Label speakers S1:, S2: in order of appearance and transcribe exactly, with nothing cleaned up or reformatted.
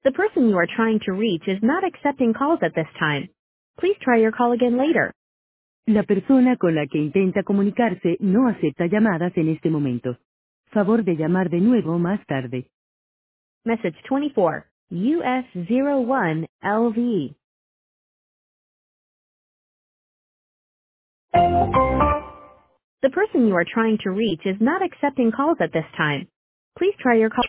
S1: The person you are trying to reach is not accepting calls at this time. Please try your call again later. La persona con la que intenta comunicarse no acepta llamadas en este momento. Favor de llamar de nuevo más tarde. Message twenty-four, U S zero one L V. The person you are trying to reach is not accepting calls at this time. Please try your call.